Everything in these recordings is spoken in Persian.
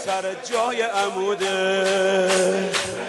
سر جای عموده.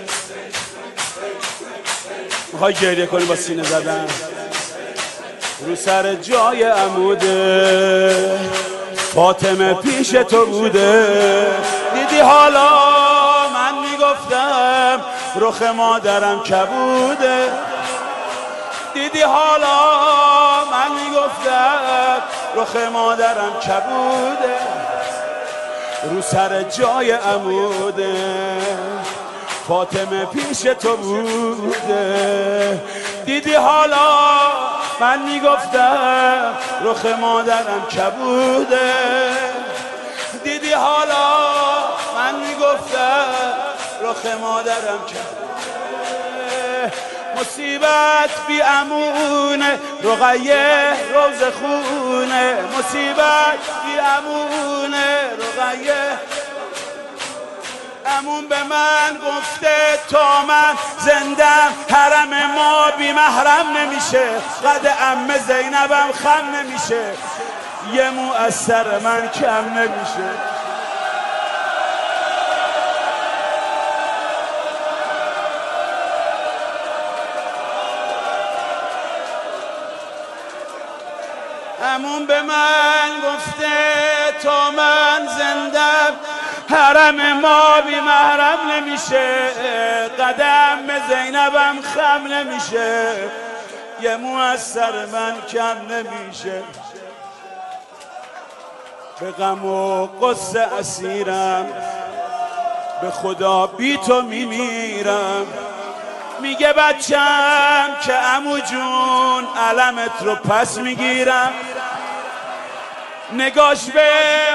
میخوای گریه کنی با سینه زدن؟ رو سر جای عموده فاطمه پیش تو بوده. دیدی حالا من میگفتم رخ مادرم کبوده. دیدی حالا من میگفتم رخ مادرم کبوده. رو سر جای عموده فاطمه پیش تو بوده. دیدی حالا من میگفتم رخ مادرم کبوده. دیدی حالا من میگفتم رخ مادرم کبوده. مصیبت بی امونه رقیه روز خونه. مصیبت بی امونه رقیه. عموم به من گفته تا من زندم حرم ما بی محرم نمیشه. قد عمه زینبم خم نمیشه. یه مو از سر من کم نمیشه. عموم به من گفته تا من زندم حرم ما بی محرم نمیشه. قدم زینبم خم نمیشه. یه مو از سر من کم نمیشه. به غم و غصه اسیرم به خدا بی تو میمیرم. میگه بچم که عمو جون علمت رو پس میگیرم. نگاش به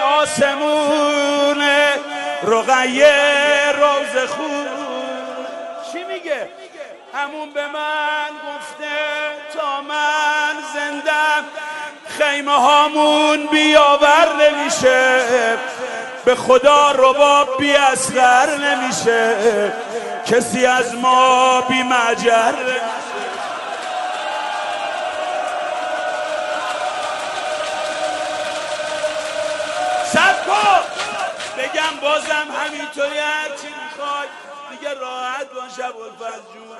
آسمون رقیه روز خون. چی میگه؟ همون به من گفته تا من زندم خیمه هامون بیاور نمیشه. به خدا رباب بی اصغر نمیشه. کسی از ما بی مجر. سب کن بگم بازم همینطوری هرچی میخوای دیگه راحت باش ابوالفضل جون.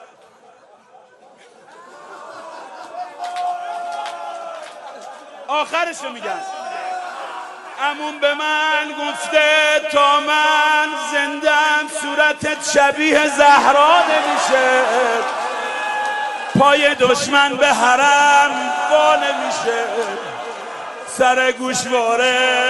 آخرشو میگم. عموم به من گفته تا من زندم صورتت شبیه زهرا نمیشه. پای دشمن به حرم وا نمیشه. سر گوشواره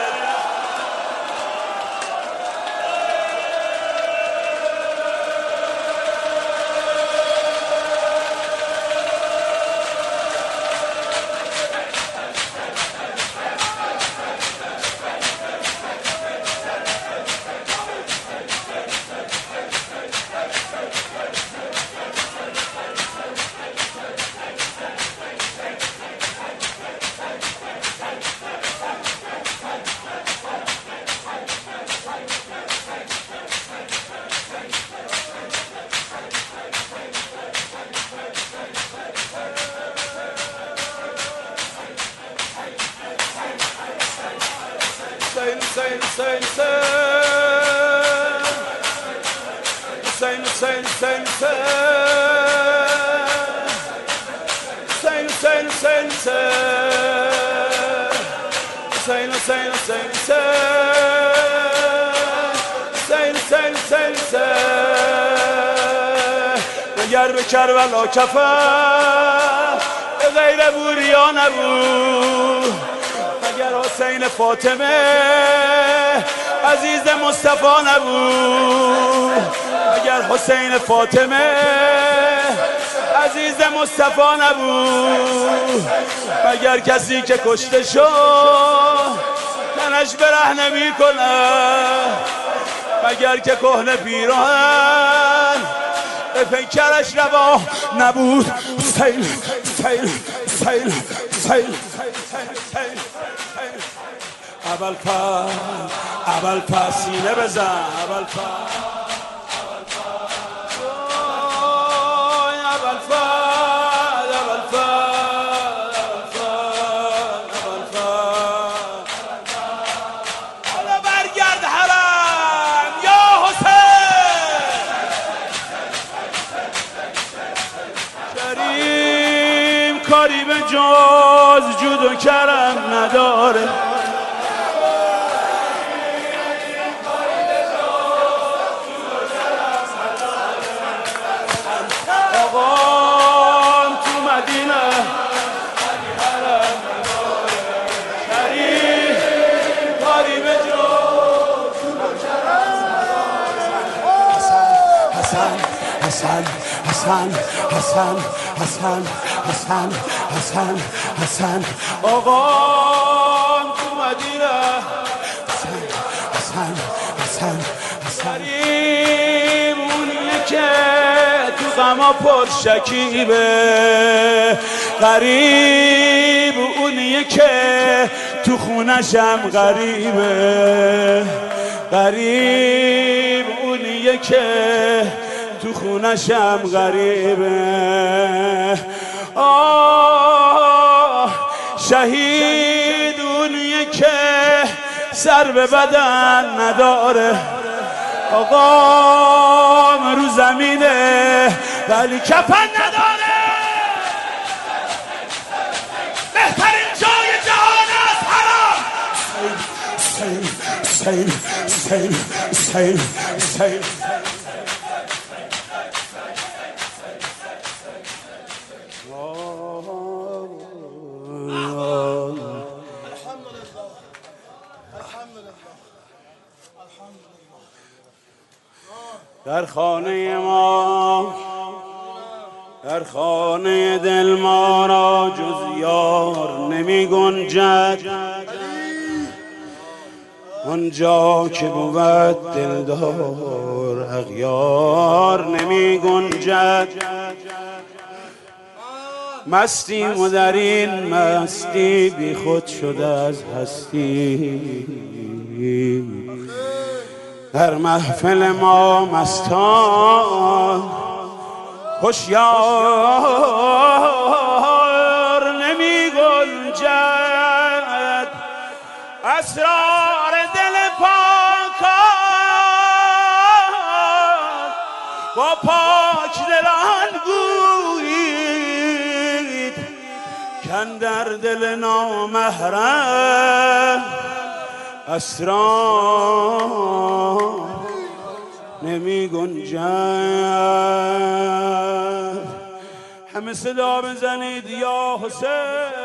مگر به کربلا کفن به غیر بوریا نبود. مگر حسین فاطمه عزیز مصطفی نبود. مگر حسین فاطمه عزیز مصطفی نبود. مگر کسی که کشته شد تنش بره نمی کنه. مگر که کهنه پیراهن به پیکرش روا نبود. سیل سیل سیل سیل ابوالفضل سینه بزن. حالا برگرد حرم. جز جود و کرم نداره. آقام تو مدینه کریم کاری به جز حسن حسن حسن حسن حسن حسن حسن حسن آقام تو مدینه حسن حسن حسن حسن کریم اونیه که تو غما پر شکیبه، غریب اونیه که تو خونشم غریبه، غریب اونیه که تو خونشم غریبه. آه شهید اونیه که سر به بدن نداره، آقام رو زمینه ولی کفن نداره. بهترین جای جهان است حرام. سیل سیل سیل سیل در خانه ما، در خانه دل ما را جز یار نمی گنجد، آنجا که بود دلدار اغیار نمی گنجد. مستیم و در این مستی بی خود شده از هستی، در محفل ما مستان هوشیار نمی گنجد. اسرار دل پاکان با پاک دلان گویید کاندر دل نامحرم اسرار نمی گنجد. همه صدا بزنید یا حسین.